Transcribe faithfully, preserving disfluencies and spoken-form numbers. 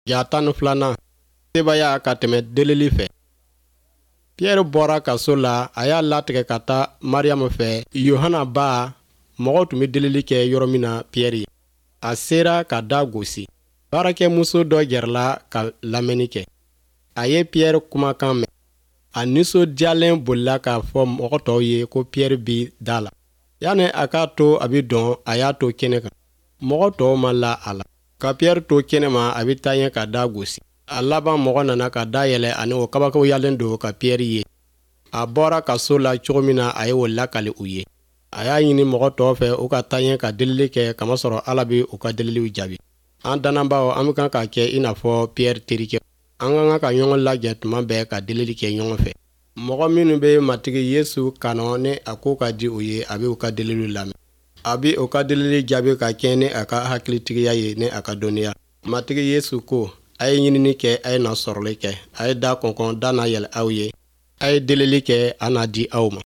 Ja tan ni filanan, sebaya ka tɛmɛ delili fɛ. Pierre bɔra kaso la, a y'a latigɛ ka taa Mariam fɛ. Yohana ba, mɔgɔw tun bɛ delili kɛ yɔrɔ min na Pierre ye. A sera ka da gosi. Baarakɛmuso dɔ gɛrɛla ka lamɛnni kɛ. A ye Pierre kumakan mɛn. A nisɔndiyalen bolila k'a fɔ mɔgɔ tɔw ye ko Pierre bi da la. Yani a k'a to a bi dɔn, a y'a to kɛnɛ kan. Mɔgɔ tɔw ma la a la. Ka Pierre to kɛnɛ ma, a bi taa ɲɛ ka da gosi. A laban mɔgɔ nana ka da yɛlɛ ani o kabako yalen don ka Pierre ye. A bɔra kaso la cogo min na, a ye o lakali u ye. A y'a ɲini mɔgɔ tɔw fɛ u ka taa ɲɛ ka delili kɛ, kamasɔrɔ Ala bi u ka deliliw jaabi. An dannabaaw, an bɛ kan ka kɛ i n'a fɔ Pierre terikɛ. An ka kan ka ɲɔgɔn lajɛ tuma bɛɛ ka delili kɛ ɲɔgɔn fɛ. Mɔgɔ minnu bɛ matigi Yesu kanu ni a ko ka di u ye, a bɛ u ka deliliw lamɛn. A bi u ka delili jaabi ka kɛ ni a ka hakilitigiya ye ni a ka dɔnniya. Matigi Yesu ko, a ye ɲinini kɛ, a ye na sɔrɔli kɛ. A ye da kɔnkɔn, da na yɛlɛ aw ye. A ye delili kɛ, a na di aw ma.